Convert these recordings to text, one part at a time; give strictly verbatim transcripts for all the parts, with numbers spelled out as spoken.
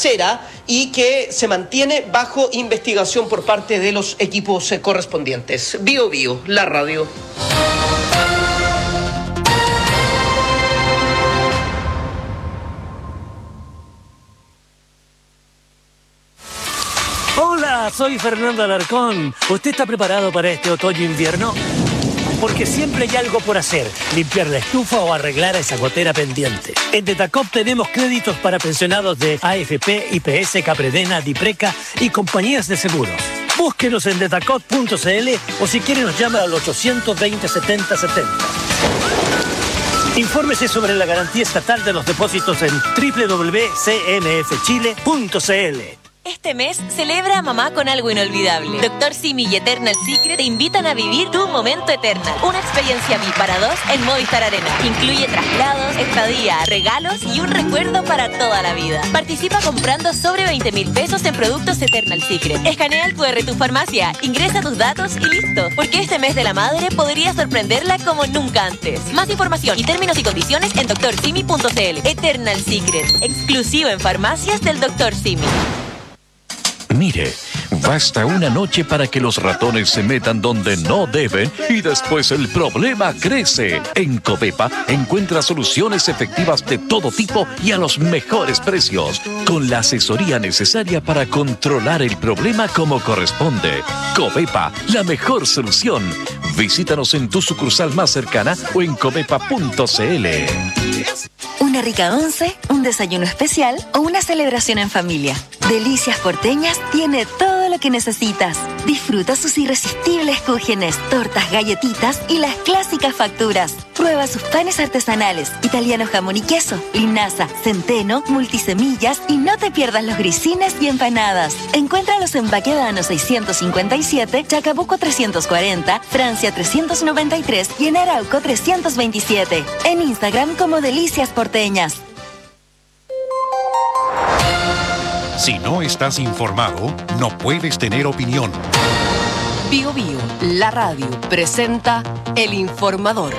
casera y que se mantiene bajo investigación por parte de los equipos correspondientes. Bio Bio, la radio. Hola, soy Fernando Alarcón. ¿Usted está preparado para este otoño-invierno? Porque siempre hay algo por hacer, limpiar la estufa o arreglar esa gotera pendiente. En Detacop tenemos créditos para pensionados de A F P, I P S, Capredena, Dipreca y compañías de seguros. Búsquenos en detacop punto c l o si quiere nos llama al ochocientos veinte, setenta setenta. Infórmese sobre la garantía estatal de los depósitos en doble u doble u doble u punto c m f chile punto c l. Este mes celebra a mamá con algo inolvidable. Doctor Simi y Eternal Secret te invitan a vivir tu momento Eternal. Una experiencia V I P para dos en Movistar Arena. Incluye traslados, estadía, regalos y un recuerdo para toda la vida. Participa comprando sobre veinte mil pesos en productos Eternal Secret. Escanea el cu erre de tu farmacia, ingresa tus datos y listo. Porque este mes de la madre podría sorprenderla como nunca antes. Más información y términos y condiciones en doctor simi punto c l. Eternal Secret, exclusivo en farmacias del doctor Simi. Mire, basta una noche para que los ratones se metan donde no deben y después el problema crece. En Covepa encuentra soluciones efectivas de todo tipo y a los mejores precios, con la asesoría necesaria para controlar el problema como corresponde. Covepa, la mejor solución. Visítanos en tu sucursal más cercana o en covepa punto c l. Una rica once, un desayuno especial o una celebración en familia. Delicias Porteñas tiene todo lo que necesitas. Disfruta sus irresistibles cúgenes, tortas, galletitas y las clásicas facturas. Prueba sus panes artesanales, italiano jamón y queso, linaza, centeno, multisemillas y no te pierdas los grisines y empanadas. Encuéntralos en Baquedano seiscientos cincuenta y siete, Chacabuco trescientos cuarenta, Francia trescientos noventa y tres y en Arauco trescientos veintisiete. En Instagram como Delicias Porteñas. Si no estás informado, no puedes tener opinión. Bio Bio, la radio, presenta El Informador.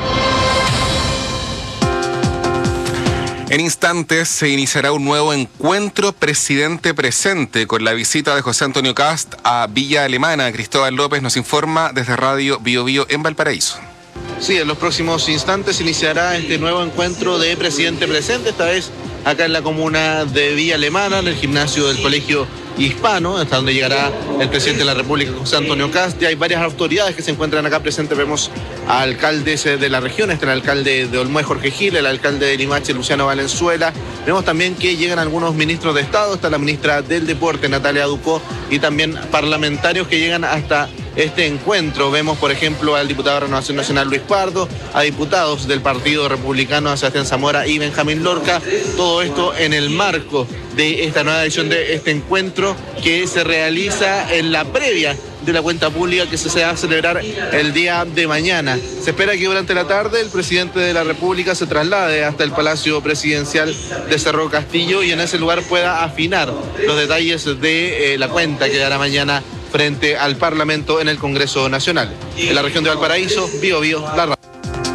En instantes se iniciará un nuevo encuentro presidente presente con la visita de José Antonio Kast a Villa Alemana. Cristóbal López nos informa desde Radio Bio Bio en Valparaíso. Sí, en los próximos instantes iniciará este nuevo encuentro de presidente presente, esta vez acá en la comuna de Villa Alemana, en el gimnasio del Colegio Hispano, hasta donde llegará el presidente de la República, José Antonio Kast. Ya hay varias autoridades que se encuentran acá presentes. Vemos a alcaldes de la región, está el alcalde de Olmué, Jorge Gil, el alcalde de Limache, Luciano Valenzuela. Vemos también que llegan algunos ministros de Estado, está la ministra del Deporte, Natalia Ducó, y también parlamentarios que llegan hasta este encuentro. Vemos, por ejemplo, al diputado de Renovación Nacional, Luis Pardo, a diputados del Partido Republicano, a Sebastián Zamora y Benjamín Lorca. Todo esto en el marco de esta nueva edición de este encuentro que se realiza en la previa de la cuenta pública que se va a celebrar el día de mañana. Se espera que durante la tarde el presidente de la República se traslade hasta el Palacio Presidencial de Cerro Castillo y en ese lugar pueda afinar los detalles de eh, la cuenta que dará mañana frente al Parlamento en el Congreso Nacional. En la región de Valparaíso, Bio Bio, la radio.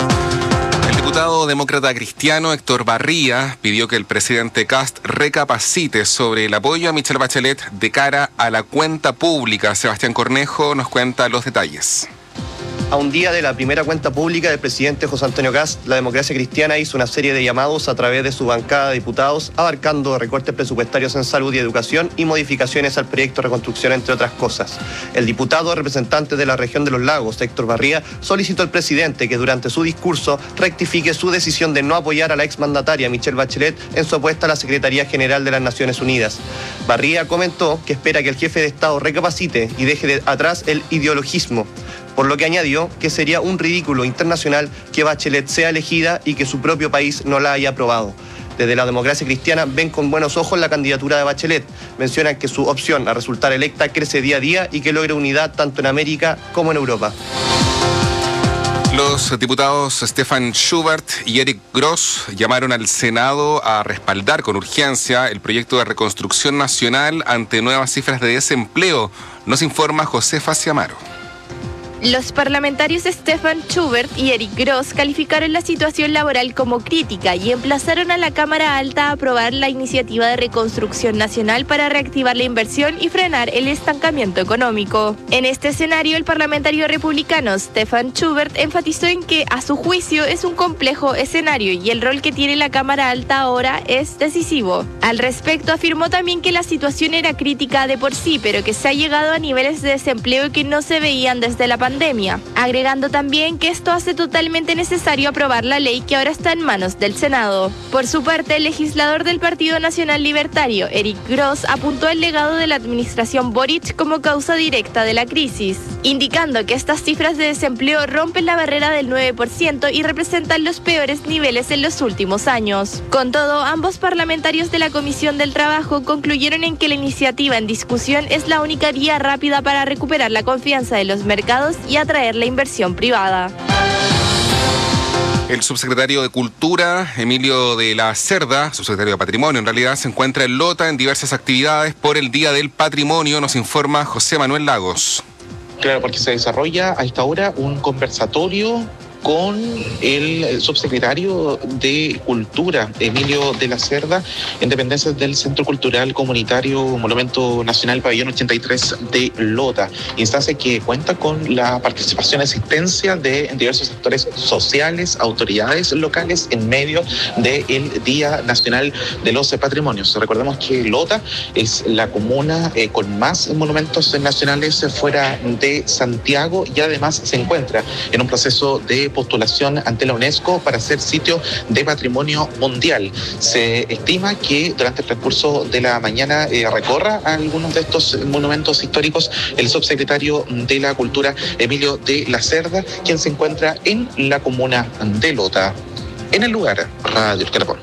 El diputado demócrata cristiano Héctor Barría pidió que el presidente Kast recapacite sobre el apoyo a Michelle Bachelet de cara a la cuenta pública. Sebastián Cornejo nos cuenta los detalles. A un día de la primera cuenta pública del presidente José Antonio Kast, la democracia cristiana hizo una serie de llamados a través de su bancada de diputados, abarcando recortes presupuestarios en salud y educación y modificaciones al proyecto de reconstrucción, entre otras cosas. El diputado representante de la región de los lagos, Héctor Barría, solicitó al presidente que durante su discurso rectifique su decisión de no apoyar a la exmandataria Michelle Bachelet en su apuesta a la Secretaría General de las Naciones Unidas. Barría comentó que espera que el jefe de Estado recapacite y deje de atrás el ideologismo, por lo que añadió que sería un ridículo internacional que Bachelet sea elegida y que su propio país no la haya aprobado. Desde la democracia cristiana ven con buenos ojos la candidatura de Bachelet. Mencionan que su opción a resultar electa crece día a día y que logre unidad tanto en América como en Europa. Los diputados Stefan Schubert y Eric Gross llamaron al Senado a respaldar con urgencia el proyecto de reconstrucción nacional ante nuevas cifras de desempleo. Nos informa José Faciamaro. Los parlamentarios Stefan Schubert y Eric Gross calificaron la situación laboral como crítica y emplazaron a la Cámara Alta a aprobar la iniciativa de reconstrucción nacional para reactivar la inversión y frenar el estancamiento económico. En este escenario, el parlamentario republicano Stefan Schubert enfatizó en que, a su juicio, es un complejo escenario y el rol que tiene la Cámara Alta ahora es decisivo. Al respecto, afirmó también que la situación era crítica de por sí, pero que se ha llegado a niveles de desempleo que no se veían desde la pandemia, agregando también que esto hace totalmente necesario aprobar la ley que ahora está en manos del Senado. Por su parte, el legislador del Partido Nacional Libertario, Eric Gross, apuntó el legado de la administración Boric como causa directa de la crisis, indicando que estas cifras de desempleo rompen la barrera del nueve por ciento y representan los peores niveles en los últimos años. Con todo, ambos parlamentarios de la Comisión del Trabajo concluyeron en que la iniciativa en discusión es la única vía rápida para recuperar la confianza de los mercados y atraer la inversión privada. El subsecretario de Cultura, Emilio de la Cerda, subsecretario de Patrimonio en realidad, se encuentra en Lota en diversas actividades por el Día del Patrimonio, nos informa José Manuel Lagos. Claro, porque se desarrolla a esta hora un conversatorio con el subsecretario de Cultura, Emilio de la Cerda, en dependencias del Centro Cultural Comunitario Monumento Nacional Pabellón ochenta y tres de Lota, instancia que cuenta con la participación y asistencia de diversos sectores sociales, autoridades locales en medio del Día Nacional de los Patrimonios. Recordemos que Lota es la comuna eh, con más monumentos nacionales fuera de Santiago y además se encuentra en un proceso de postulación ante la UNESCO para ser sitio de patrimonio mundial. Se estima que durante el transcurso de la mañana eh, recorra algunos de estos monumentos históricos el subsecretario de la Cultura, Emilio de la Cerda, quien se encuentra en la comuna de Lota. En el lugar, Radio El Carapón.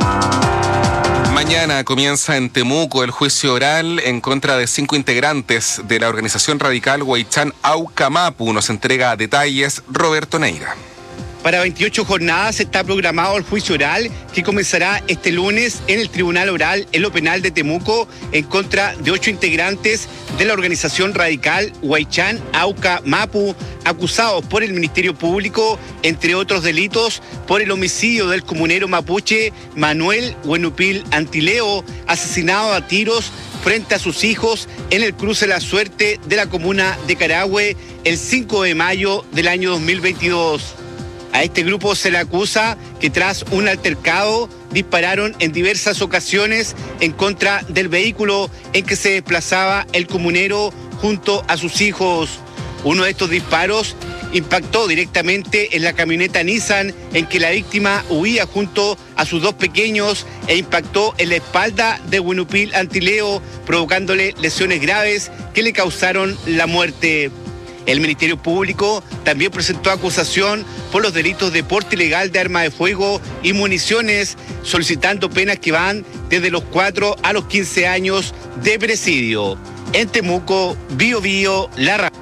Mañana comienza en Temuco el juicio oral en contra de cinco integrantes de la organización radical Huaychán Auca Mapu. Nos entrega detalles Roberto Neira. Para veintiocho jornadas está programado el juicio oral que comenzará este lunes en el Tribunal Oral en lo Penal de Temuco en contra de ocho integrantes de la organización radical Huaychán Auca Mapu, acusados por el Ministerio Público, entre otros delitos, por el homicidio del comunero mapuche Manuel Huenupil Antileo, asesinado a tiros frente a sus hijos en el cruce La Suerte de la comuna de Carahue el cinco de mayo del año dos mil veintidós. A este grupo se le acusa que tras un altercado dispararon en diversas ocasiones en contra del vehículo en que se desplazaba el comunero junto a sus hijos. Uno de estos disparos impactó directamente en la camioneta Nissan en que la víctima huía junto a sus dos pequeños e impactó en la espalda de Huenupil Antileo, provocándole lesiones graves que le causaron la muerte. El Ministerio Público también presentó acusación por los delitos de porte ilegal de arma de fuego y municiones, solicitando penas que van desde los cuatro a los quince años de presidio. En Temuco, Bio Bio, La Radio.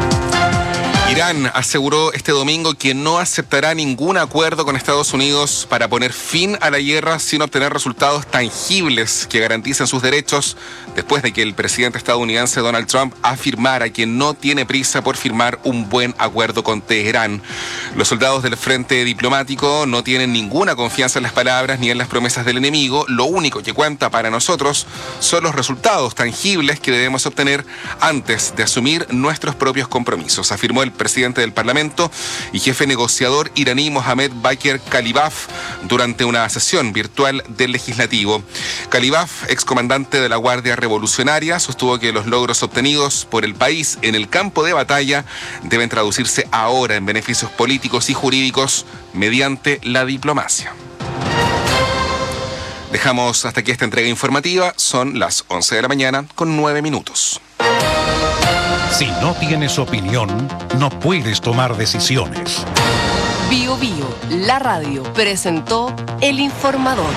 Irán aseguró este domingo que no aceptará ningún acuerdo con Estados Unidos para poner fin a la guerra sin obtener resultados tangibles que garanticen sus derechos, después de que el presidente estadounidense Donald Trump afirmara que no tiene prisa por firmar un buen acuerdo con Teherán. Los soldados del frente diplomático no tienen ninguna confianza en las palabras ni en las promesas del enemigo. Lo único que cuenta para nosotros son los resultados tangibles que debemos obtener antes de asumir nuestros propios compromisos, afirmó el presidente del Parlamento y jefe negociador iraní Mohammad Bakir Kalibaf durante una sesión virtual del Legislativo. Kalibaf, excomandante de la Guardia Revolucionaria, sostuvo que los logros obtenidos por el país en el campo de batalla deben traducirse ahora en beneficios políticos y jurídicos mediante la diplomacia. Dejamos hasta aquí esta entrega informativa. Son las once de la mañana con nueve minutos. Si no tienes opinión, no puedes tomar decisiones. Bio Bio, la radio, presentó El Informador.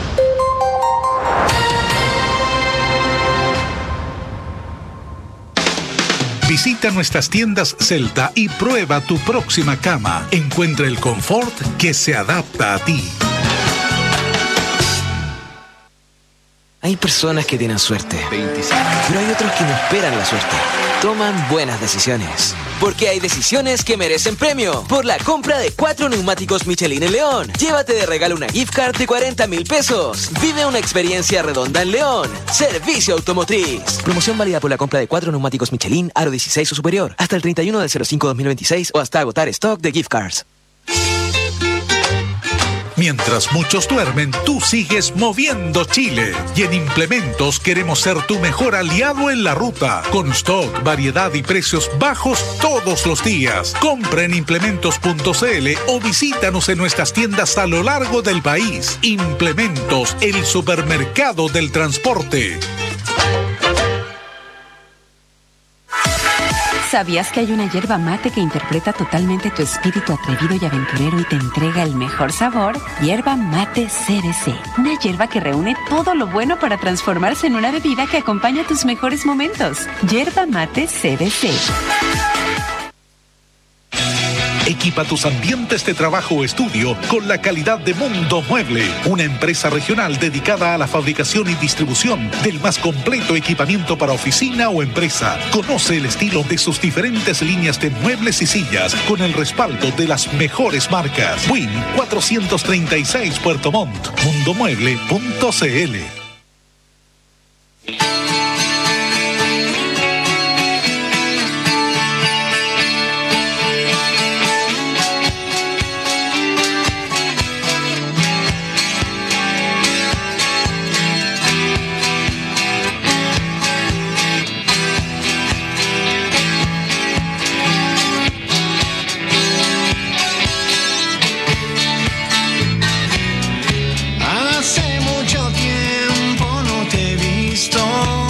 Visita nuestras tiendas Celta y prueba tu próxima cama. Encuentra el confort que se adapta a ti. Hay personas que tienen suerte, pero hay otros que no esperan la suerte. Toman buenas decisiones. Porque hay decisiones que merecen premio. Por la compra de cuatro neumáticos Michelin en León. Llévate de regalo una gift card de cuarenta mil pesos. Vive una experiencia redonda en León. Servicio Automotriz. Promoción válida por la compra de cuatro neumáticos Michelin aro dieciséis o superior. Hasta el treinta y uno del cero cinco dos mil veintiséis o hasta agotar stock de gift cards. Mientras muchos duermen, tú sigues moviendo Chile. Y en Implementos queremos ser tu mejor aliado en la ruta. Con stock, variedad y precios bajos todos los días. Compra en implementos punto c l o visítanos en nuestras tiendas a lo largo del país. Implementos, el supermercado del transporte. ¿Sabías que hay una yerba mate que interpreta totalmente tu espíritu atrevido y aventurero y te entrega el mejor sabor? Yerba Mate C B C. Una yerba que reúne todo lo bueno para transformarse en una bebida que acompaña tus mejores momentos. Yerba Mate C B C. Equipa tus ambientes de trabajo o estudio con la calidad de Mundo Mueble, una empresa regional dedicada a la fabricación y distribución del más completo equipamiento para oficina o empresa. Conoce el estilo de sus diferentes líneas de muebles y sillas con el respaldo de las mejores marcas. Win cuatrocientos treinta y seis Puerto Montt. mundo mueble punto c l. Hace mucho tiempo no te he visto.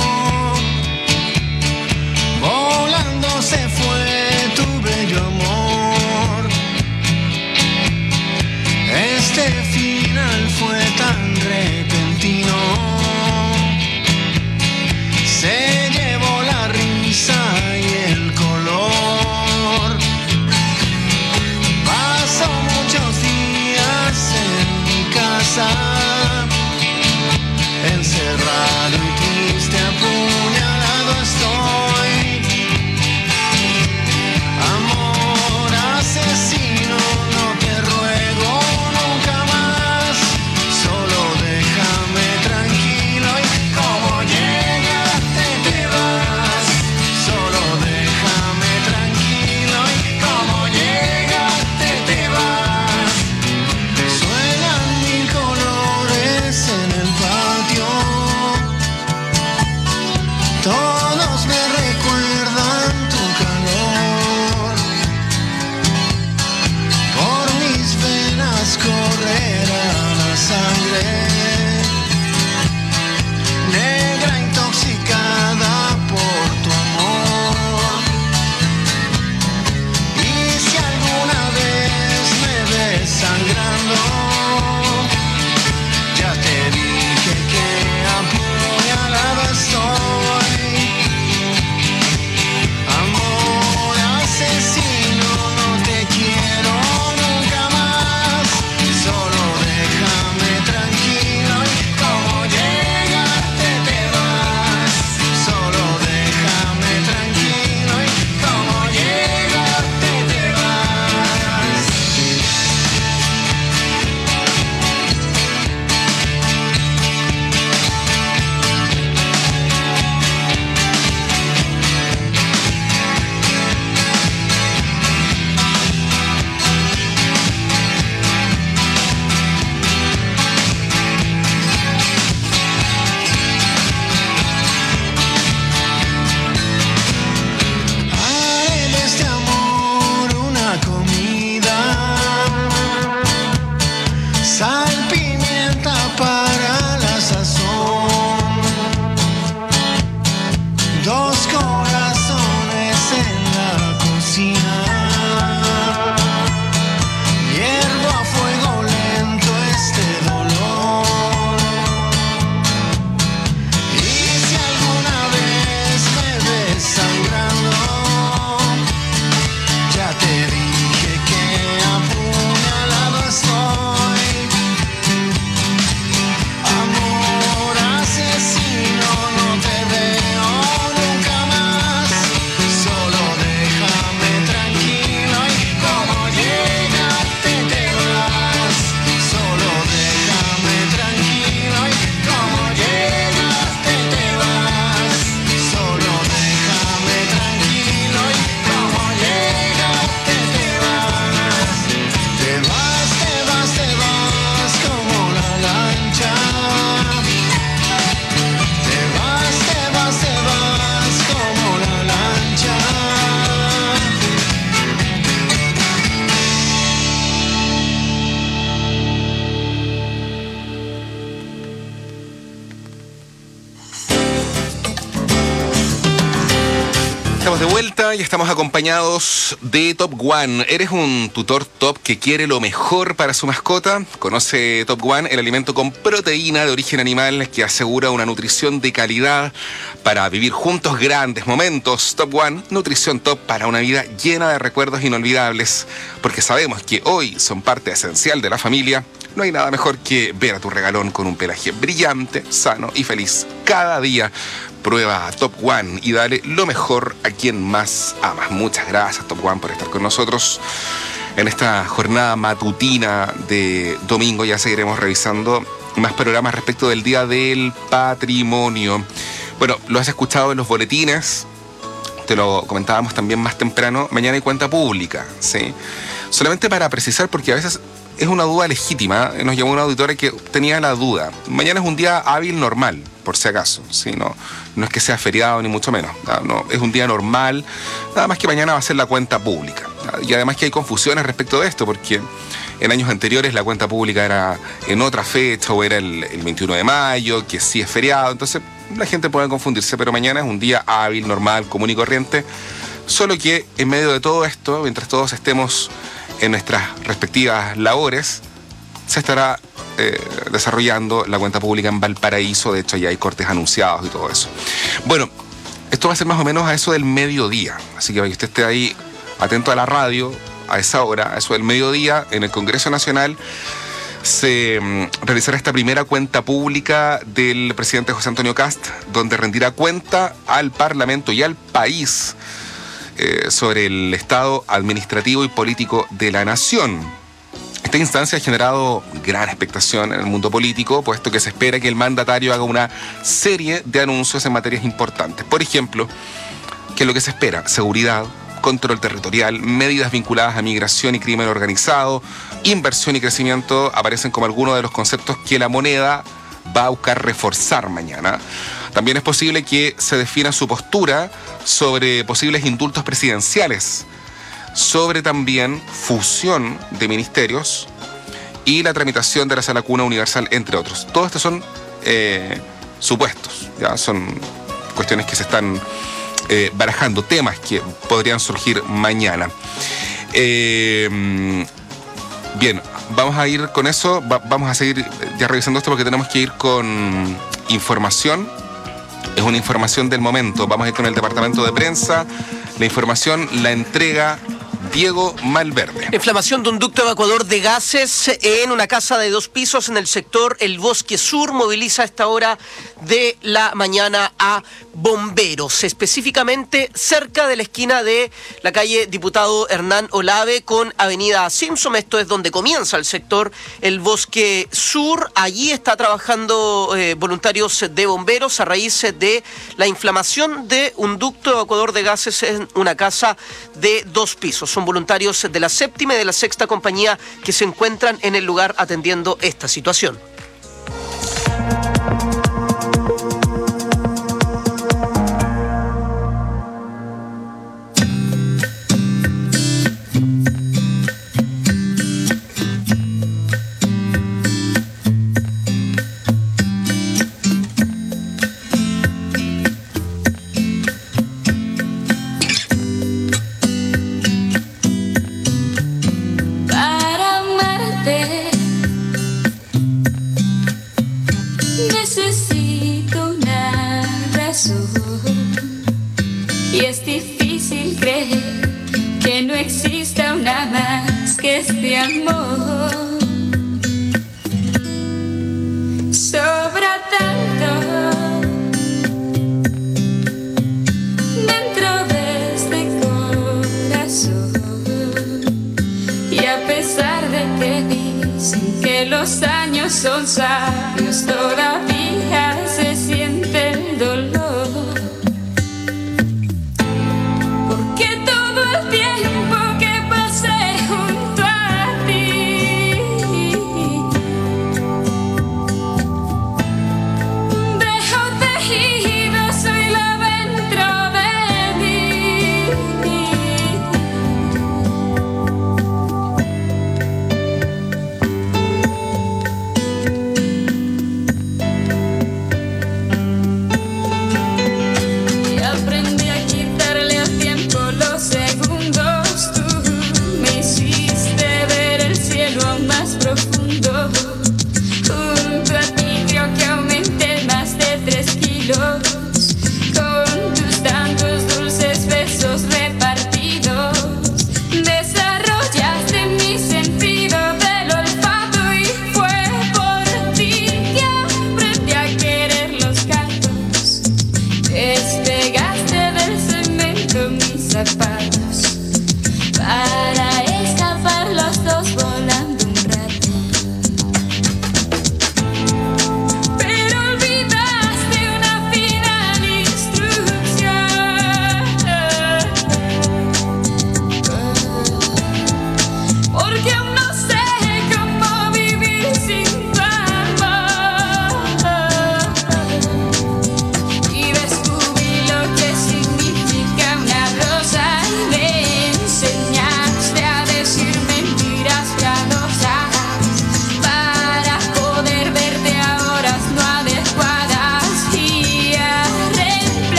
Estamos de vuelta y estamos acompañados de Top One. ¿Eres un tutor top que quiere lo mejor para su mascota? Conoce Top One, el alimento con proteína de origen animal que asegura una nutrición de calidad para vivir juntos grandes momentos. Top One, nutrición top para una vida llena de recuerdos inolvidables. Porque sabemos que hoy son parte esencial de la familia. No hay nada mejor que ver a tu regalón con un pelaje brillante, sano y feliz cada día. Prueba Top One y dale lo mejor a quien más amas. Muchas gracias, Top One, por estar con nosotros en esta jornada matutina de domingo. Ya seguiremos revisando más programas respecto del Día del Patrimonio. Bueno, lo has escuchado en los boletines, te lo comentábamos también más temprano. Mañana hay cuenta pública, ¿sí? Solamente para precisar, porque a veces es una duda legítima. Nos llamó una auditora que tenía la duda. Mañana es un día hábil normal, por si acaso, ¿sí? No, no es que sea feriado ni mucho menos. No, no, es un día normal, nada más que mañana va a ser la cuenta pública. Y además que hay confusiones respecto de esto, porque en años anteriores la cuenta pública era en otra fecha, o era el, el veintiuno de mayo, que sí es feriado. Entonces la gente puede confundirse, pero mañana es un día hábil, normal, común y corriente. Solo que en medio de todo esto, mientras todos estemos en nuestras respectivas labores, se estará eh, desarrollando la cuenta pública en Valparaíso. De hecho, ya hay cortes anunciados y todo eso. Bueno, esto va a ser más o menos a eso del mediodía. Así que para que usted esté ahí atento a la radio, a esa hora, a eso del mediodía, en el Congreso Nacional, se um, realizará esta primera cuenta pública del presidente José Antonio Kast, donde rendirá cuenta al Parlamento y al país Eh, sobre el estado administrativo y político de la nación. Esta instancia ha generado gran expectación en el mundo político, puesto que se espera que el mandatario haga una serie de anuncios en materias importantes. Por ejemplo, ¿qué es lo que se espera? Seguridad, control territorial, medidas vinculadas a migración y crimen organizado, inversión y crecimiento aparecen como algunos de los conceptos que la moneda va a buscar reforzar mañana. También es posible que se defina su postura sobre posibles indultos presidenciales, sobre también fusión de ministerios y la tramitación de la sala cuna universal, entre otros. Todos estos son eh, supuestos, ya son cuestiones que se están eh, barajando, temas que podrían surgir mañana. Eh, bien, vamos a ir con eso, va, vamos a seguir ya revisando esto porque tenemos que ir con información. Es una información del momento. Vamos a ir con el departamento de prensa. La información la entrega Diego Malverde. Inflamación de un ducto evacuador de gases en una casa de dos pisos en el sector El Bosque Sur. Moviliza a esta hora de la mañana a bomberos, específicamente cerca de la esquina de la calle Diputado Hernán Olave con Avenida Simpson. Esto es donde comienza el sector El Bosque Sur. Allí está trabajando eh, voluntarios de bomberos a raíz de la inflamación de un ducto evacuador de gases en una casa de dos pisos. Son voluntarios de la séptima y de la sexta compañía que se encuentran en el lugar atendiendo esta situación. Y es difícil creer que no exista una más que este amor. Sobra tanto dentro de este corazón. Y a pesar de que dicen que los años son sabios, todavía se siente el dolor.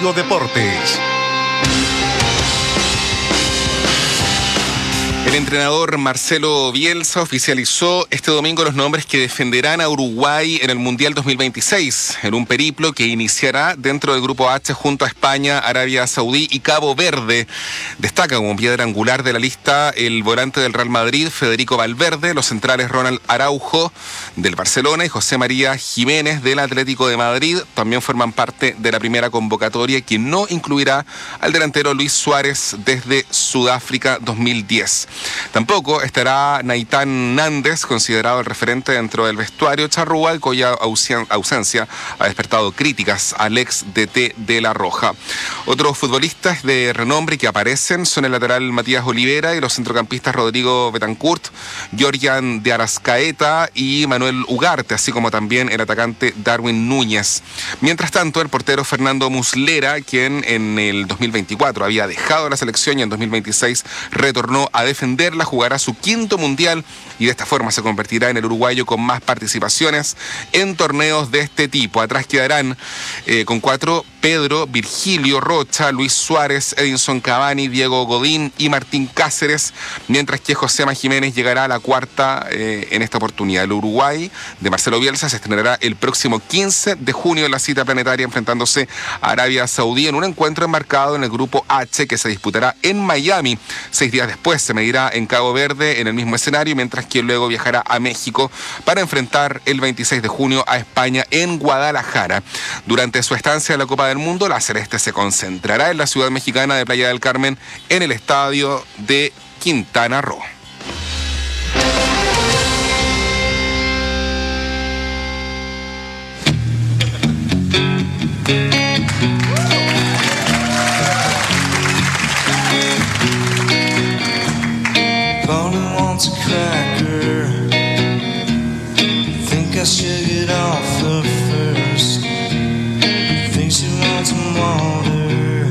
Radio Deportes. El entrenador Marcelo Bielsa oficializó este domingo los nombres que defenderán a Uruguay en el Mundial dos mil veintiséis, en un periplo que iniciará dentro del Grupo H junto a España, Arabia Saudí y Cabo Verde. Destaca como piedra angular de la lista el volante del Real Madrid, Federico Valverde, los centrales Ronald Araujo del Barcelona y José María Jiménez del Atlético de Madrid. También forman parte de la primera convocatoria, que no incluirá al delantero Luis Suárez desde Sudáfrica dos mil diez. Tampoco estará Naitán Nández, considerado el referente dentro del vestuario charrúa, cuya ausencia ha despertado críticas al ex D T de La Roja. Otros futbolistas de renombre que aparecen son el lateral Matías Olivera y los centrocampistas Rodrigo Betancourt, Georgian de Arrascaeta y Manuel Ugarte, así como también el atacante Darwin Núñez. Mientras tanto, el portero Fernando Muslera, quien en el dos mil veinticuatro había dejado la selección y en dos mil veintiséis retornó a defender la jugará su quinto mundial y de esta forma se convertirá en el uruguayo con más participaciones en torneos de este tipo. Atrás quedarán eh, con cuatro Pedro, Virgilio Rocha, Luis Suárez, Edinson Cavani, Diego Godín y Martín Cáceres, mientras que Josema Jiménez llegará a la cuarta eh, en esta oportunidad. El Uruguay de Marcelo Bielsa se estrenará el próximo quince de junio en la cita planetaria, enfrentándose a Arabia Saudí en un encuentro enmarcado en el Grupo H que se disputará en Miami. Seis días después se medirá en Cabo Verde en el mismo escenario, mientras que luego viajará a México para enfrentar el veintiséis de junio a España en Guadalajara. Durante su estancia en la Copa del Mundo, la Celeste se concentrará en la ciudad mexicana de Playa del Carmen en el estadio de Quintana Roo. A cracker, think I should get off her first. Think she wants some water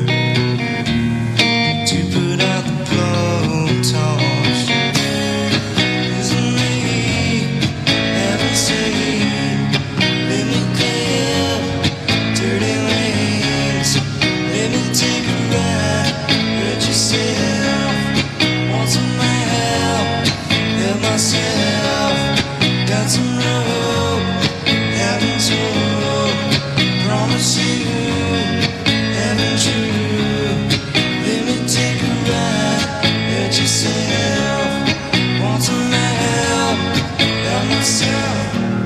to put out the blowtorch. Isn't me, haven't seen, let me clear dirty lanes, let me take a ride, hurt yourself, want some help. Myself, got some rope, haven't told, promise you, haven't you, let me take a ride, hurt yourself, want some help, help myself.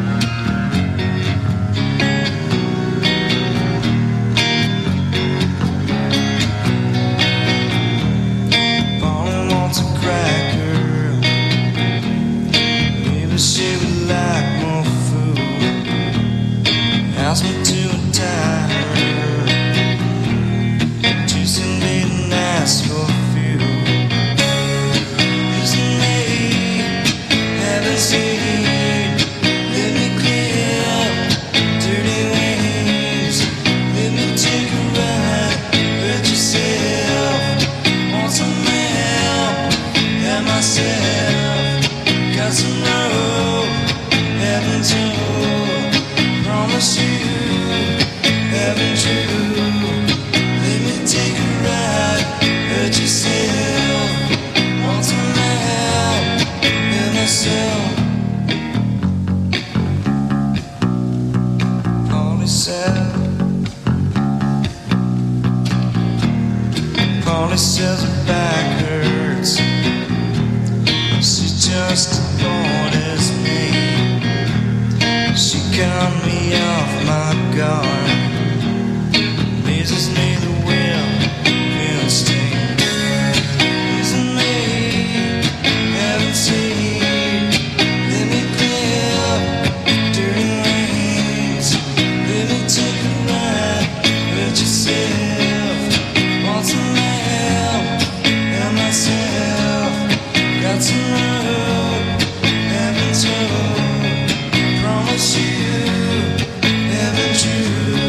Polly wants a cracker, she would like more food. Ask me to retire. Tuesday didn't ask for a few. Isn't me, haven't seen. Let me clear dirty lanes. Let me take a ride. Hurt yourself. Want some help? Help myself. Got some rope, haven't told, promise you, haven't you, let me take a ride, hurt yourself, want some help, help myself. Polly said, Polly says her back hurts. She's just as bored as me. She cut me off my guard, raises me the will instinct. Isn't me, haven't seen. Let me clear dirty lanes. Let me take a ride, hurt yourself. Want some help, help myself. Got some rope, haven't told, promise you, haven't you,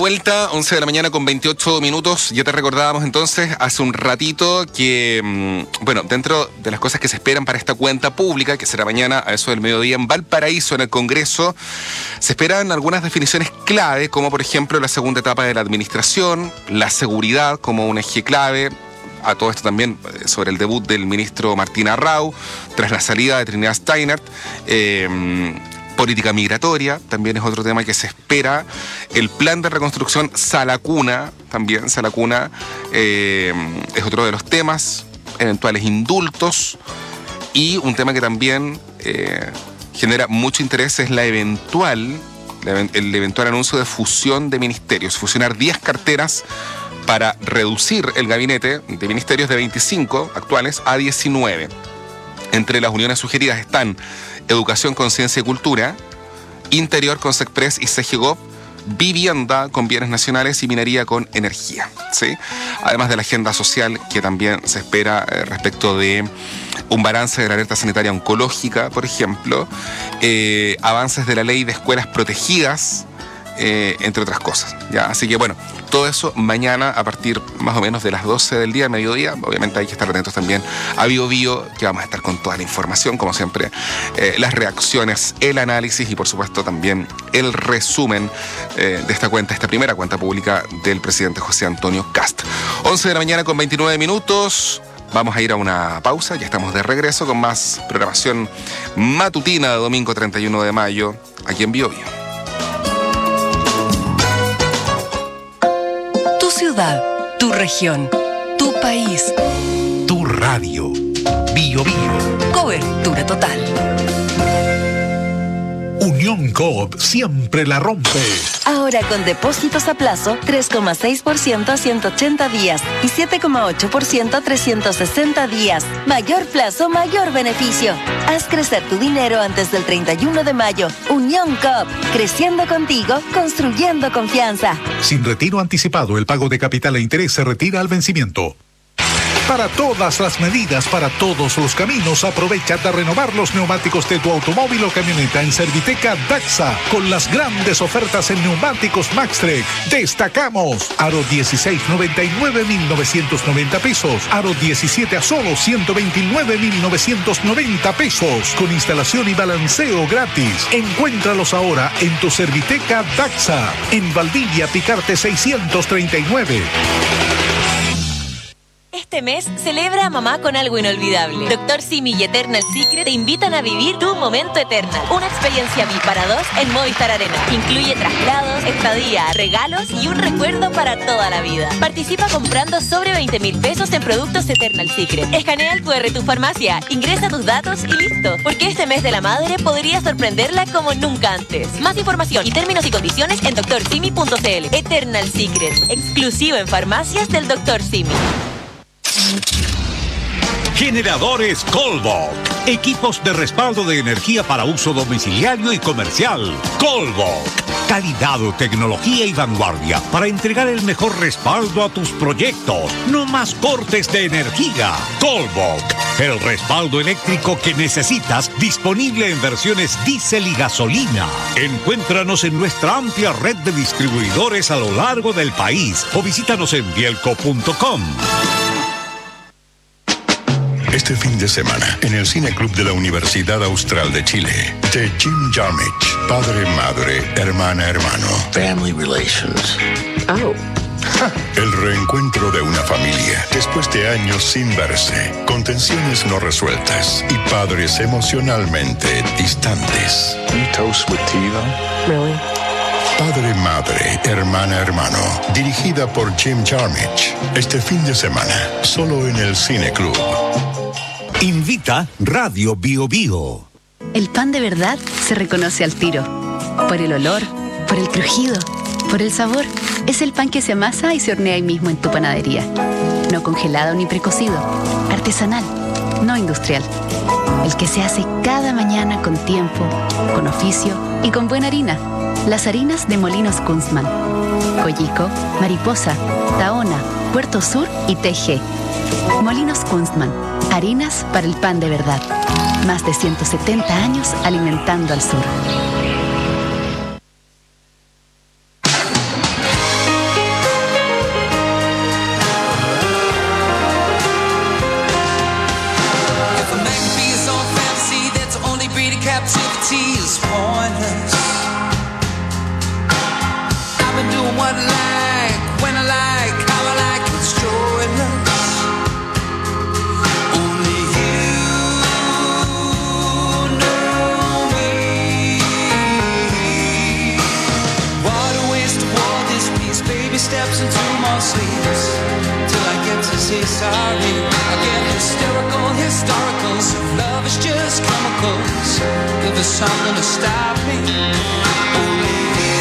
vuelta, once de la mañana con veintiocho minutos. Ya te recordábamos entonces hace un ratito que, bueno, dentro de las cosas que se esperan para esta cuenta pública, que será mañana a eso del mediodía en Valparaíso, en el Congreso, se esperan algunas definiciones clave, como por ejemplo la segunda etapa de la administración, la seguridad como un eje clave. A todo esto también sobre el debut del ministro Martín Arrau, tras la salida de Trinidad Steiner. Eh, política migratoria, también es otro tema que se espera. El plan de reconstrucción Sala Cuna, también Sala Cuna, eh, es otro de los temas. Eventuales indultos. Y un tema que también eh, genera mucho interés es la eventual, el eventual anuncio de fusión de ministerios. Fusionar diez carteras para reducir el gabinete de ministerios de veinticinco actuales a diecinueve. Entre las uniones sugeridas están Educación con Ciencia y Cultura, Interior con SECPRES y CEGEGOV, Vivienda con Bienes Nacionales y Minería con Energía, ¿sí? Además de la agenda social que también se espera eh, respecto de un balance de la alerta sanitaria oncológica, por ejemplo, eh, avances de la ley de escuelas protegidas, eh, entre otras cosas, ¿ya? Así que bueno, todo eso mañana a partir más o menos de las doce del día, mediodía. Obviamente hay que estar atentos también a Bio Bio, que vamos a estar con toda la información, como siempre, eh, las reacciones, el análisis y por supuesto también el resumen eh, de esta cuenta, esta primera cuenta pública del presidente José Antonio Kast. once de la mañana con veintinueve minutos. Vamos a ir a una pausa, ya estamos de regreso con más programación matutina de domingo treinta y uno de mayo aquí en Bio Bio. Tu ciudad, tu región, tu país, tu radio. Bio Bio. Cobertura total. Unión Coop siempre la rompe. Ahora con depósitos a plazo tres coma seis por ciento a ciento ochenta días y siete coma ocho por ciento a trescientos sesenta días. Mayor plazo, mayor beneficio. Haz crecer tu dinero antes del treinta y uno de mayo. Unión Coop, creciendo contigo, construyendo confianza. Sin retiro anticipado, el pago de capital e interés se retira al vencimiento. Para todas las medidas, para todos los caminos, aprovecha de renovar los neumáticos de tu automóvil o camioneta en Serviteca Daxa con las grandes ofertas en neumáticos Maxtrek. Destacamos Aro dieciséis, noventa y nueve mil novecientos noventa pesos, Aro diecisiete a solo ciento veintinueve mil novecientos noventa pesos, con instalación y balanceo gratis. Encuéntralos ahora en tu Serviteca Daxa, en Valdivia Picarte seiscientos treinta y nueve. Este mes celebra a mamá con algo inolvidable. Doctor Simi y Eternal Secret te invitan a vivir tu momento Eternal. Una experiencia V I P para dos en Movistar Arena. Incluye traslados, estadía, regalos y un recuerdo para toda la vida. Participa comprando sobre veinte mil pesos en productos Eternal Secret. Escanea el cu erre de tu farmacia, ingresa tus datos y listo. Porque este mes de la madre podría sorprenderla como nunca antes. Más información y términos y condiciones en doctor simi punto c l. Eternal Secret, exclusivo en farmacias del doctor Simi. Generadores Colbok. Equipos de respaldo de energía para uso domiciliario y comercial. Colbok. Calidad, tecnología y vanguardia para entregar el mejor respaldo a tus proyectos. No más cortes de energía. Colbok. El respaldo eléctrico que necesitas, disponible en versiones diésel y gasolina. Encuéntranos en nuestra amplia red de distribuidores a lo largo del país o visítanos en bielco punto com. Este fin de semana, en el Cine Club de la Universidad Austral de Chile, de Jim Jarmusch, padre, madre, hermana, hermano. Family Relations. Oh. El reencuentro de una familia después de años sin verse, con tensiones no resueltas y padres emocionalmente distantes. You toast with tea, though? Really? Padre, madre, hermana, hermano. Dirigida por Jim Jarmusch. Este fin de semana, solo en el Cine Club. Invita Radio Bio Bio. El pan de verdad se reconoce al tiro. Por el olor, por el crujido, por el sabor. Es el pan que se amasa y se hornea ahí mismo en tu panadería. No congelado ni precocido. Artesanal, no industrial. El que se hace cada mañana con tiempo, con oficio y con buena harina. Las harinas de Molinos Kunstmann. Coyico, Mariposa, Tahona, Puerto Sur y T G. Molinos Kunstmann. Harinas para el pan de verdad. Más de ciento setenta años alimentando al sur. Loyalty is pointless. I've been doing what I like, when I like, how I like, it's joyless. Only you know me. What a waste of war this piece. Baby steps into more sleeves till I get to say sorry. I get hysterical, historicals. If love is just chemicals, if there's something to stop me, only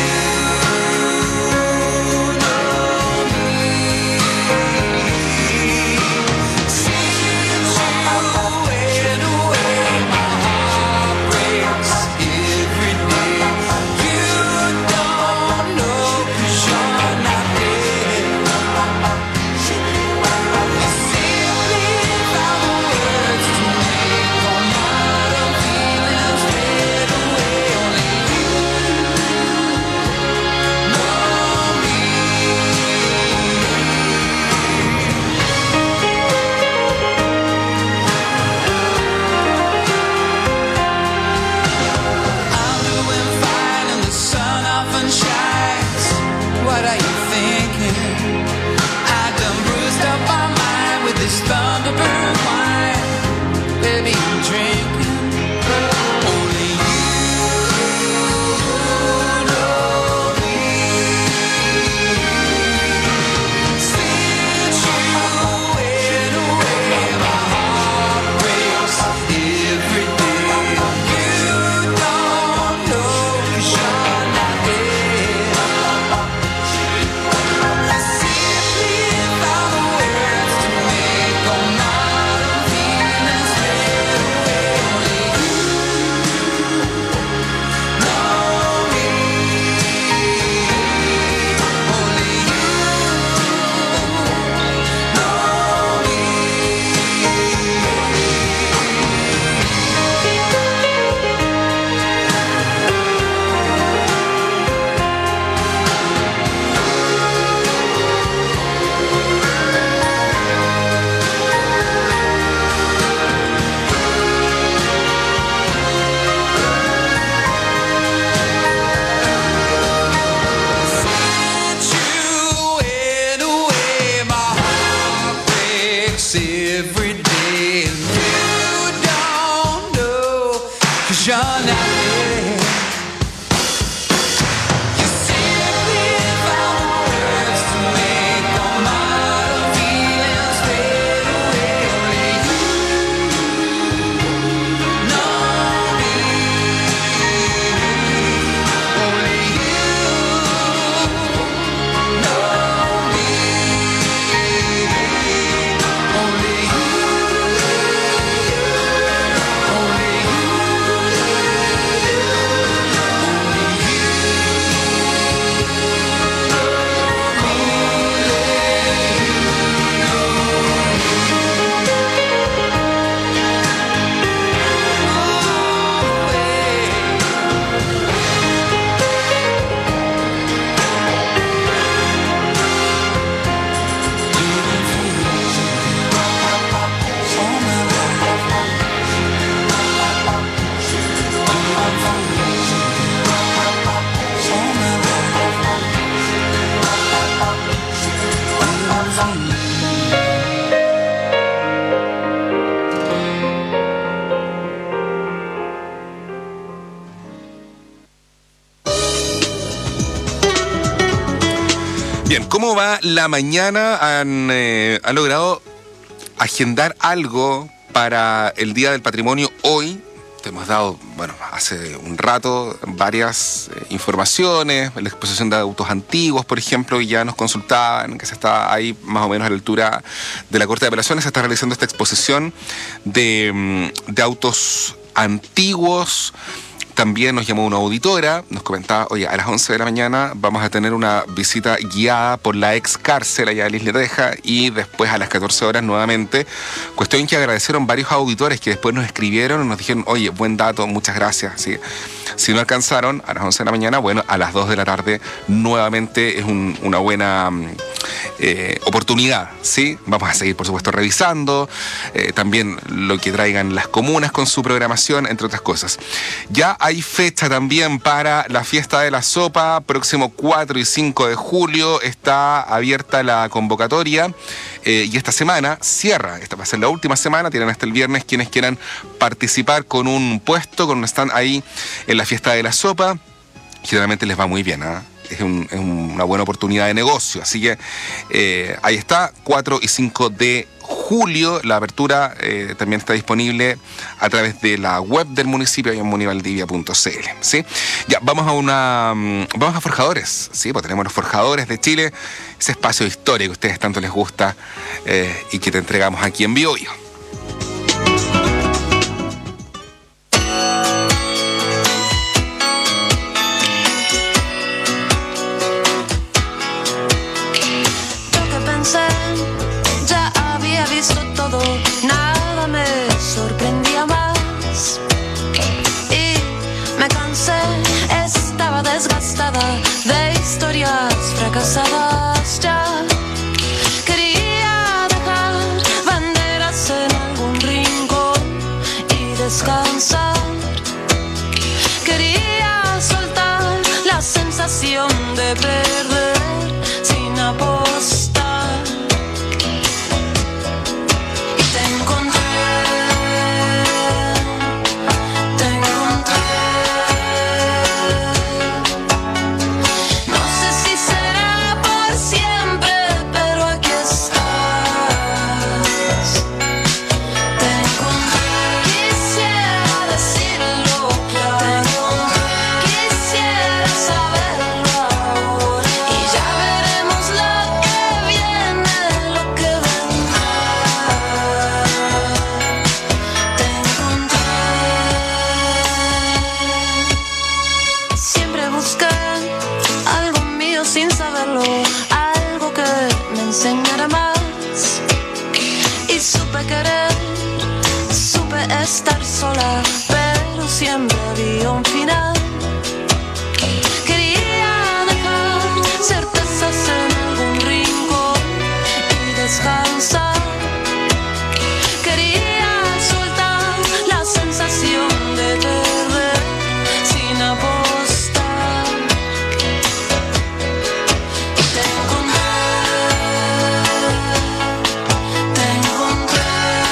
Bien, ¿cómo va la mañana? ¿Han, eh, han logrado agendar algo para el Día del Patrimonio hoy? Te hemos dado, bueno, hace un rato varias eh, informaciones, la exposición de autos antiguos, por ejemplo, y ya nos consultaban que se está ahí más o menos a la altura de la Corte de Apelaciones, se está realizando esta exposición de, de autos antiguos. También nos llamó una auditora, nos comentaba, oye, a las once de la mañana vamos a tener una visita guiada por la ex cárcel allá de la Isla Teja y después a las catorce horas nuevamente. Cuestión que agradecieron varios auditores que después nos escribieron y nos dijeron, oye, buen dato, muchas gracias. ¿Sí? Si no alcanzaron a las once de la mañana, bueno, a las dos de la tarde nuevamente es un, una buena eh, oportunidad, ¿sí? Vamos a seguir, por supuesto, revisando eh, también lo que traigan las comunas con su programación, entre otras cosas. Ya hay fecha también para la fiesta de la sopa, próximo cuatro y cinco de julio está abierta la convocatoria eh, y esta semana cierra, esta va a ser la última semana, tienen hasta el viernes quienes quieran participar con un puesto, con un stand ahí en la fiesta de la sopa. Generalmente les va muy bien, ¿eh? Es, un, es una buena oportunidad de negocio, así que eh, ahí está, cuatro y cinco de julio, la apertura eh, también está disponible a través de la web del municipio y en munivaldivia punto c l, ¿sí? Ya, vamos a una vamos a Forjadores, ¿sí? Pues tenemos los Forjadores de Chile, ese espacio de historia que a ustedes tanto les gusta eh, y que te entregamos aquí en Bio Bio. Nada me sorprendía más y me cansé, estaba desgastada de historias fracasadas ya. Quería dejar banderas en algún rincón y descansar. Quería soltar la sensación de perder sin apostar. Estar sola, pero siempre había un final. Quería dejar certezas en algún rincón y descansar. Quería soltar la sensación de perder sin apostar. Y te encontré, te encontré.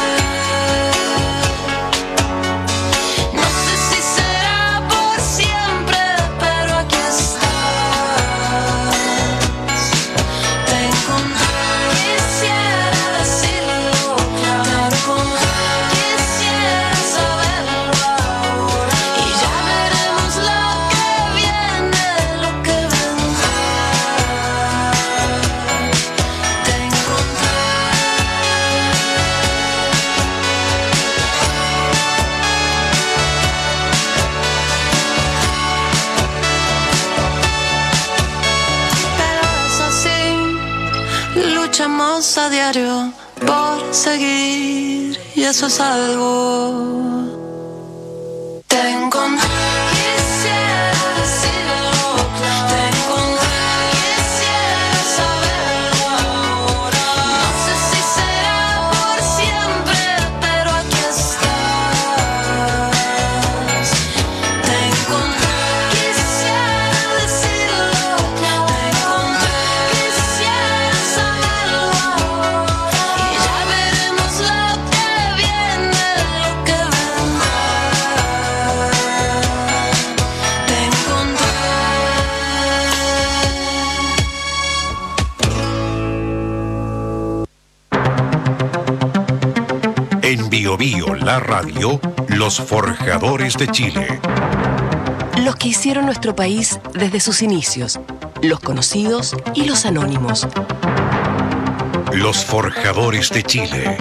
Luchamos a diario por seguir y eso es algo. Te encontré, quisiera decirlo, te encontré, quisiera saberlo ahora. No sé si será por siempre, pero aquí estás. Te encontré, quisiera decirlo, te encontré, quisiera saberlo ahora. Y ya veremos lo que viene, lo que vendrá. Te encontré. En Bio Bio, la radio, los Forjadores de Chile. Los que hicieron nuestro país desde sus inicios, los conocidos y los anónimos. Los Forjadores de Chile.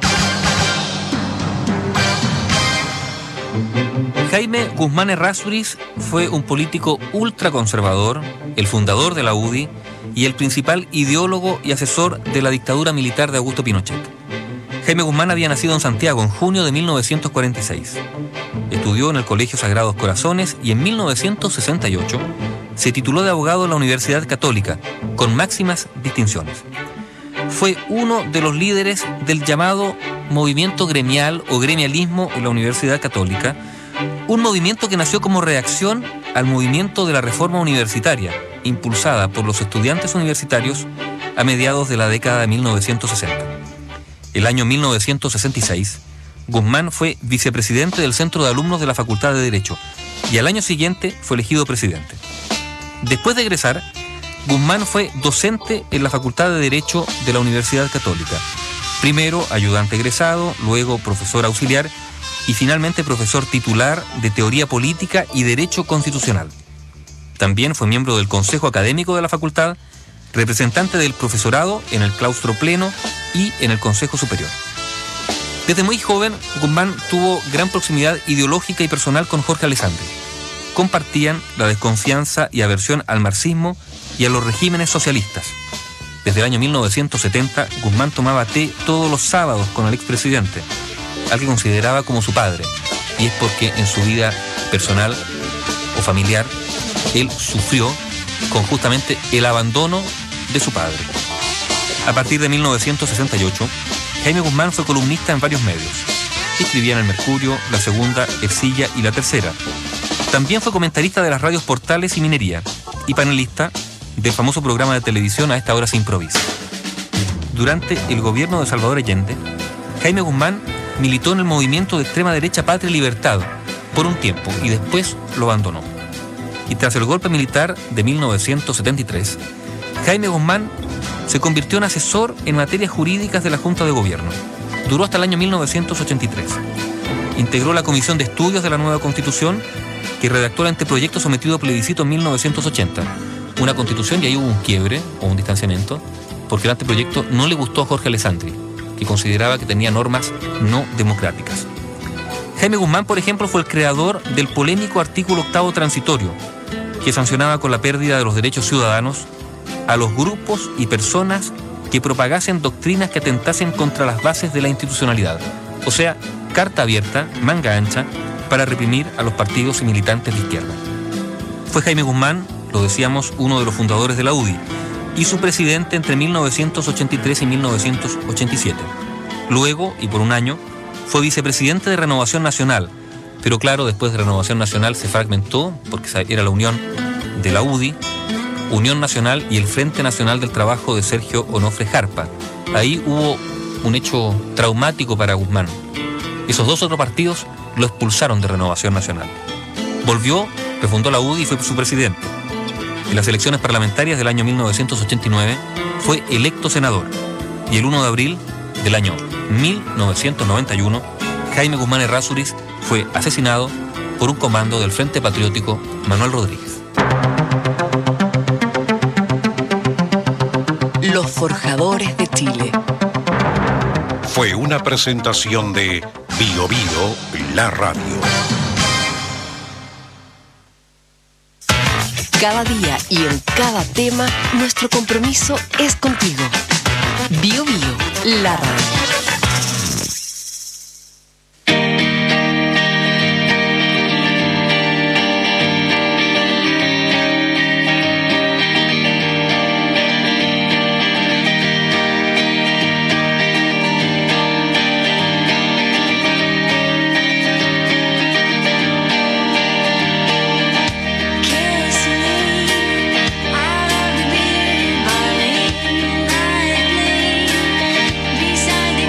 Jaime Guzmán Errázuriz fue un político ultraconservador, el fundador de la U D I y el principal ideólogo y asesor de la dictadura militar de Augusto Pinochet. Jaime Guzmán había nacido en Santiago en junio de mil novecientos cuarenta y seis. Estudió en el Colegio Sagrados Corazones y en mil novecientos sesenta y ocho se tituló de abogado en la Universidad Católica, con máximas distinciones. Fue uno de los líderes del llamado movimiento gremial o gremialismo en la Universidad Católica, Un movimiento que nació como reacción al movimiento de la reforma universitaria, impulsada por los estudiantes universitarios a mediados de la década de mil novecientos sesenta. El año mil novecientos sesenta y seis, Guzmán fue vicepresidente del Centro de Alumnos de la Facultad de Derecho y al año siguiente fue elegido presidente. Después de egresar, Guzmán fue docente en la Facultad de Derecho de la Universidad Católica. Primero ayudante egresado, luego profesor auxiliar y finalmente profesor titular de Teoría Política y Derecho Constitucional. También fue miembro del Consejo Académico de la Facultad, representante del profesorado en el claustro pleno y en el Consejo Superior. Desde muy joven, Guzmán tuvo gran proximidad ideológica y personal con Jorge Alessandri. Compartían la desconfianza y aversión al marxismo y a los regímenes socialistas. Desde el año mil novecientos setenta, Guzmán tomaba té todos los sábados con el expresidente, al que consideraba como su padre, y es porque en su vida personal o familiar él sufrió con justamente el abandono de su padre. A partir de mil novecientos sesenta y ocho, Jaime Guzmán fue columnista en varios medios. Escribía en El Mercurio, La Segunda, Ercilla y La Tercera. También fue comentarista de las radios Portales y Minería y panelista del famoso programa de televisión A Esta Hora Se Improvisa. Durante el gobierno de Salvador Allende, Jaime Guzmán militó en el movimiento de extrema derecha Patria y Libertad por un tiempo y después lo abandonó. Y tras el golpe militar de mil novecientos setenta y tres, Jaime Guzmán se convirtió en asesor en materias jurídicas de la Junta de Gobierno. Duró hasta el año mil novecientos ochenta y tres. Integró la Comisión de Estudios de la Nueva Constitución, que redactó el anteproyecto sometido a plebiscito en mil novecientos ochenta. Una constitución, y ahí hubo un quiebre o un distanciamiento, porque el anteproyecto no le gustó a Jorge Alessandri, que consideraba que tenía normas no democráticas. Jaime Guzmán, por ejemplo, fue el creador del polémico artículo octavo transitorio, que sancionaba con la pérdida de los derechos ciudadanos a los grupos y personas que propagasen doctrinas que atentasen contra las bases de la institucionalidad. O sea, carta abierta, manga ancha, para reprimir a los partidos y militantes de izquierda. Fue Jaime Guzmán, lo decíamos, uno de los fundadores de la U D I y su presidente entre mil novecientos ochenta y tres y mil novecientos ochenta y siete. Luego, y por un año, fue vicepresidente de Renovación Nacional, pero claro, después de Renovación Nacional se fragmentó, porque era la unión de la U D I, Unión Nacional y el Frente Nacional del Trabajo de Sergio Onofre Jarpa. Ahí hubo un hecho traumático para Guzmán. Esos dos otros partidos lo expulsaron de Renovación Nacional. Volvió, refundó la U D I y fue su presidente. En las elecciones parlamentarias del año mil novecientos ochenta y nueve fue electo senador. Y el uno de abril del año mil novecientos noventa y uno, Jaime Guzmán Errázuriz fue asesinado por un comando del Frente Patriótico Manuel Rodríguez. Los Forjadores de Chile. Fue una presentación de Bio Bio, la radio. Cada día y en cada tema, nuestro compromiso es contigo. Bio Bio, la radio. Beside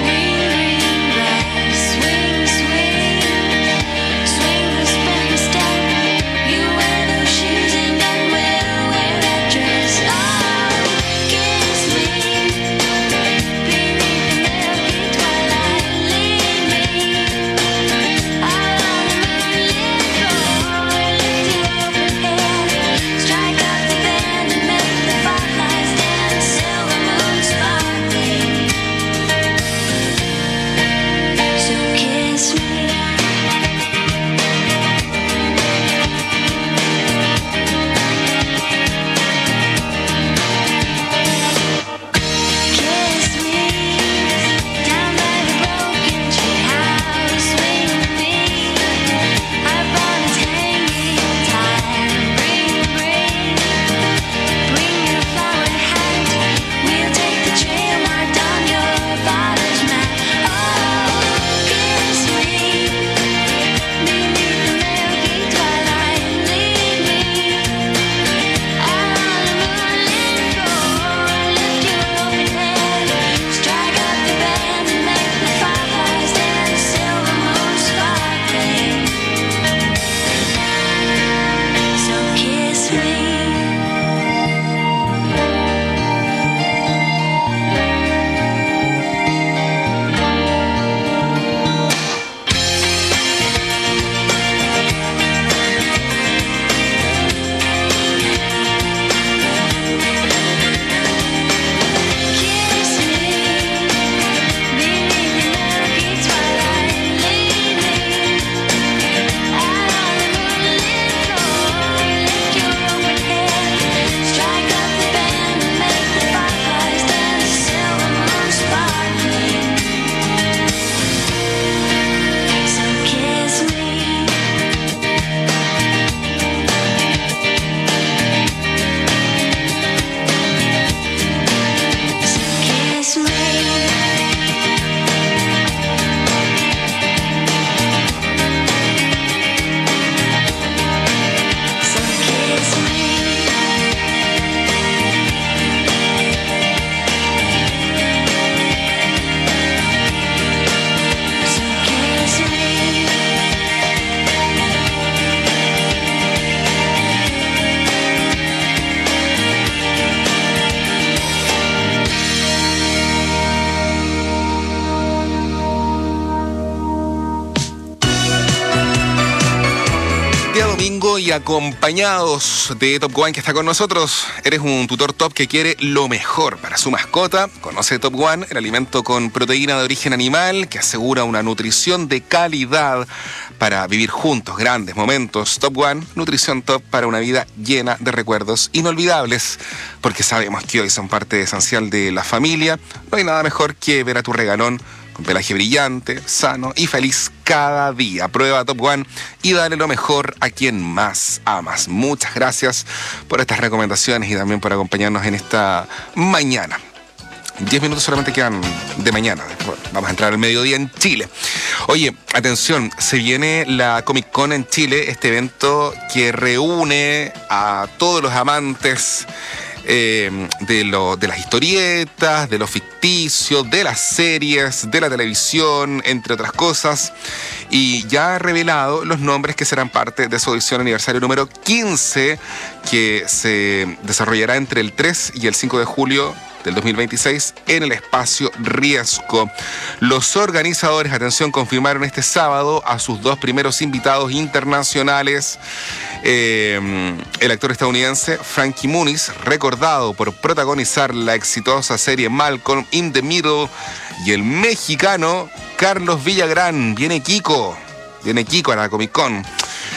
domingo y acompañados de Top One que está con nosotros. Eres un tutor top que quiere lo mejor para su mascota. Conoce Top One, el alimento con proteína de origen animal que asegura una nutrición de calidad para vivir juntos grandes momentos. Top One, nutrición top para una vida llena de recuerdos inolvidables, porque sabemos que hoy son parte esencial de la familia. No hay nada mejor que ver a tu regalón con pelaje brillante, sano y feliz cada día. Prueba Top One y dale lo mejor a quien más amas. Muchas gracias por estas recomendaciones y también por acompañarnos en esta mañana. Diez minutos solamente quedan de mañana. Vamos a entrar al mediodía en Chile. Oye, atención, se viene la Comic Con en Chile, este evento que reúne a todos los amantes Eh, de, lo, de las historietas, de lo ficticio, de las series, de la televisión, entre otras cosas, y ya ha revelado los nombres que serán parte de su edición aniversario número quince, que se desarrollará entre el tres y el cinco de julio del dos mil veintiséis en el espacio Riesgo. Los organizadores, atención, confirmaron este sábado a sus dos primeros invitados internacionales. Eh, el actor estadounidense Frankie Muniz, recordado por protagonizar la exitosa serie Malcolm in the Middle, y el mexicano Carlos Villagrán. Viene Kiko, viene Kiko a la Comic Con.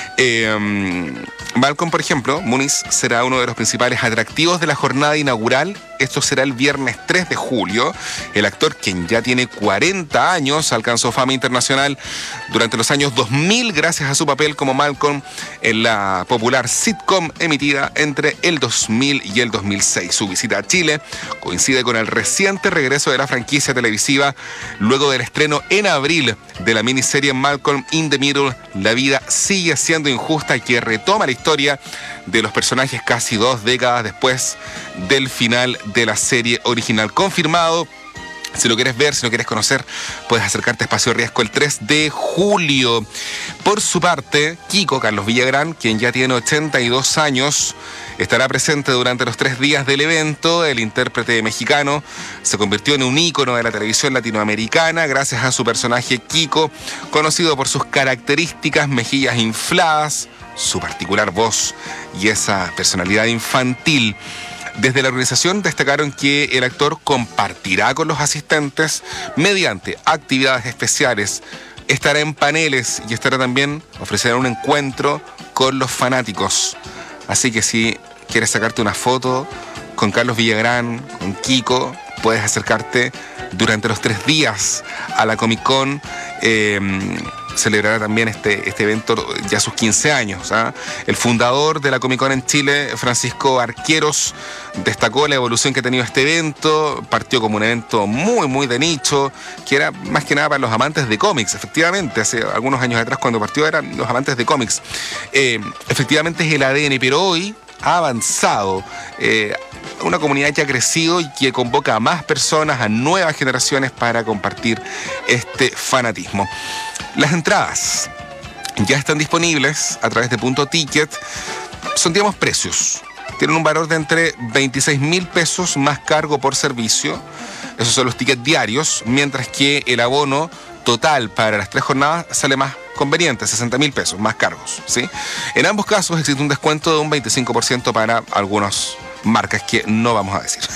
Eh, Malcolm, por ejemplo, Muniz será uno de los principales atractivos de la jornada inaugural. Esto será el viernes tres de julio. El actor, quien ya tiene cuarenta años, alcanzó fama internacional durante los años dos mil gracias a su papel como Malcolm en la popular sitcom emitida entre el dos mil y el dos mil seis. Su visita a Chile coincide con el reciente regreso de la franquicia televisiva luego del estreno en abril de la miniserie Malcolm in the Middle, La vida sigue siendo injusta, que retoma la historia de los personajes casi dos décadas después del final de la serie original. Confirmado. Si lo quieres ver, si lo quieres conocer, puedes acercarte a Espacio Riesgo el tres de julio. Por su parte, Kiko, Carlos Villagrán, quien ya tiene ochenta y dos años, estará presente durante los tres días del evento. El intérprete mexicano se convirtió en un ícono de la televisión latinoamericana gracias a su personaje Kiko, conocido por sus características mejillas infladas, su particular voz y esa personalidad infantil. Desde la organización destacaron que el actor compartirá con los asistentes mediante actividades especiales, estará en paneles y estará también ofrecerá un encuentro con los fanáticos. Así que si quieres sacarte una foto con Carlos Villagrán, con Kiko, puedes acercarte durante los tres días a la Comic Con. Eh, celebrará también este, este evento ya sus quince años. ¿eh? El fundador de la Comic Con en Chile, Francisco Arqueros, destacó la evolución que ha tenido este evento. Partió como un evento muy, muy de nicho, que era más que nada para los amantes de cómics. Efectivamente, hace algunos años atrás cuando partió eran los amantes de cómics. Eh, efectivamente es el A D N, pero hoy ha avanzado. Eh, una comunidad que ha crecido y que convoca a más personas, a nuevas generaciones para compartir este fanatismo. Las entradas ya están disponibles a través de Punto Ticket. Sondíamos precios. Tienen un valor de entre veintiséis mil pesos más cargo por servicio. Esos son los tickets diarios, mientras que el abono total para las tres jornadas sale más conveniente, sesenta mil pesos más cargos, ¿sí? En ambos casos existe un descuento de un veinticinco por ciento para algunos marcas que no vamos a decir.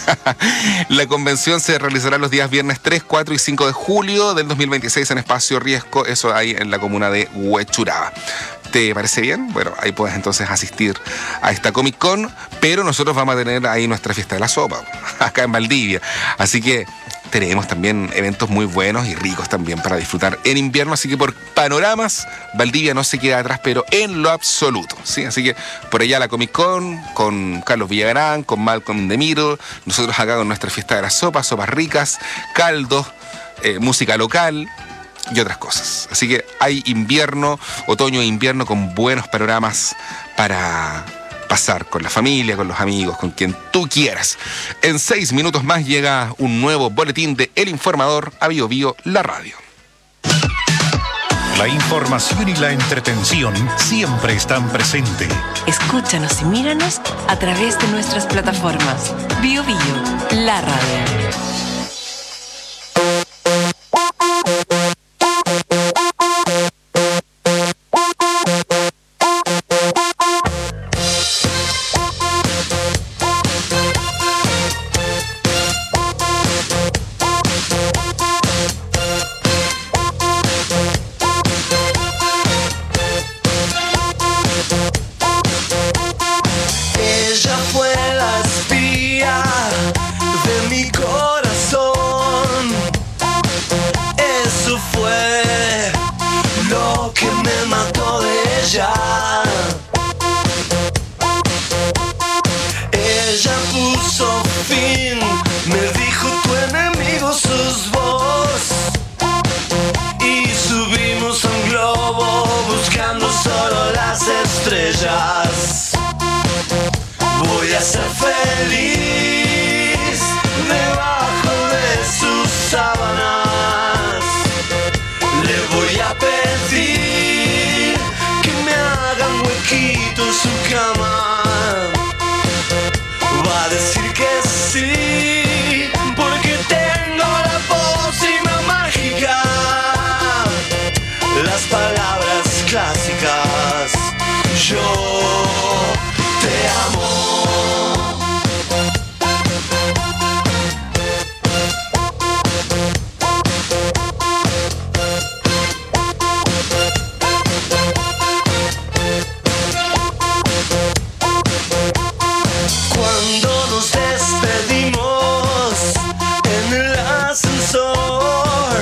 La convención se realizará los días viernes tres, cuatro y cinco de julio del dos mil veintiséis en Espacio Riesgo, eso ahí en la comuna de Huechuraba. ¿Te parece bien? Bueno, ahí puedes entonces asistir a esta Comic Con, pero nosotros vamos a tener ahí nuestra fiesta de la sopa, acá en Valdivia. Así que tenemos también eventos muy buenos y ricos también para disfrutar en invierno, así que por panoramas, Valdivia no se queda atrás, pero en lo absoluto, ¿sí? Así que por allá la Comic Con, con Carlos Villagrán, con Malcolm in the Middle, nosotros acá con nuestra fiesta de la sopa, sopas ricas, caldos, eh, música local y otras cosas. Así que hay invierno, otoño e invierno con buenos panoramas para pasar con la familia, con los amigos, con quien tú quieras. En seis minutos más llega un nuevo boletín de El Informador a Bio Bio, la radio. La información y la entretención siempre están presentes. Escúchanos y míranos a través de nuestras plataformas. Bio Bio, la radio. lo que me mató de ella. Ella puso fin, me dijo tu enemigo sos vos. Y subimos a un globo buscando solo las estrellas. Voy a ser feliz debajo de sus sábanas. Le voy a pedir que me hagan huequito en su cama. Va a decir que sí, porque tengo la pócima mágica. Las palabras clásicas. Yo te amo. Cuando nos despedimos en el ascensor,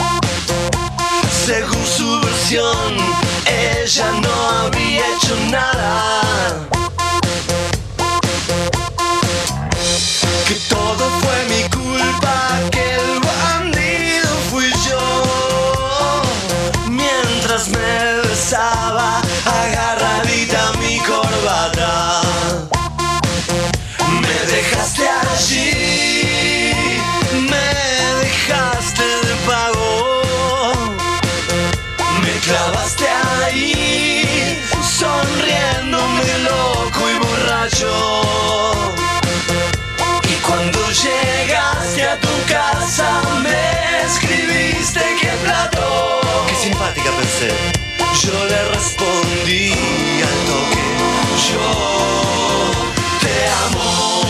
según su versión, ella no había hecho nada. Que todo fue mi culpa, que el bandido fui yo. Mientras me besaba agarradita mi corbata. Me dejaste allí, me dejaste de pago. Me clavaste ahí, sonriéndome loco y borracho. Y cuando llegaste a tu casa me escribiste que plato. Qué simpática pensé. Yo le respondí al toque. Yo te amo.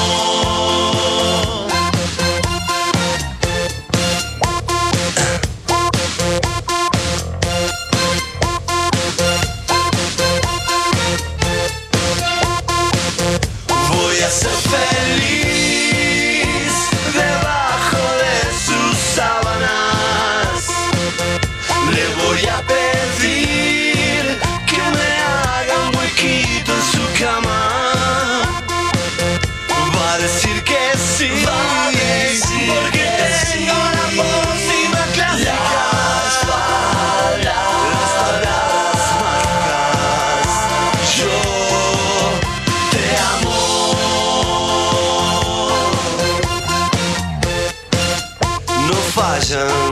Voy a ser feliz debajo de sus sábanas. Le voy a pedir que me haga un huequito en su cama. Va a decir que sí, va a decir porque tengo la pócima clásica. Las palabras mágicas. Yo te amo. No fallan.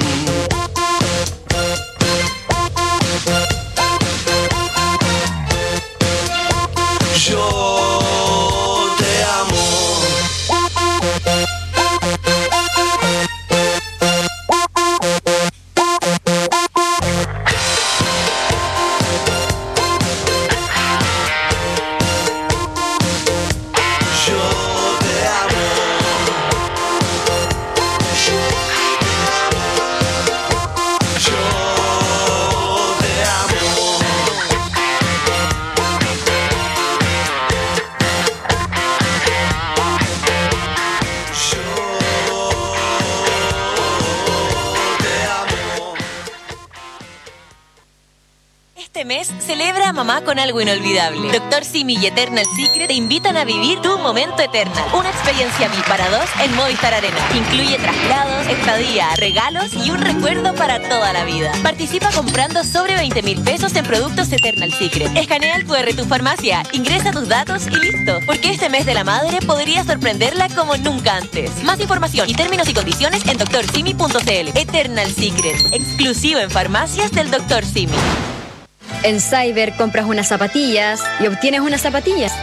Yo te amo. Yo te amo. Yo te amo. Este mes celebra a mamá con algo inolvidable. Doctor Simi y Eternal Secret te invitan a vivir tu momento Eternal. Una experiencia V I P para dos en Movistar Arena. Incluye traslados, estadía, regalos y un recuerdo para toda la vida. Participa comprando sobre veinte mil pesos en productos Eternal Secret. Escanea el cu erre de tu farmacia, ingresa tus datos y listo. Porque este mes de la madre podría sorprenderla como nunca antes. Más información y términos y condiciones en doctor simi punto c l. Eternal Secret, exclusivo en farmacias del doctor Simi. En Cyber compras unas zapatillas y obtienes unas zapatillas.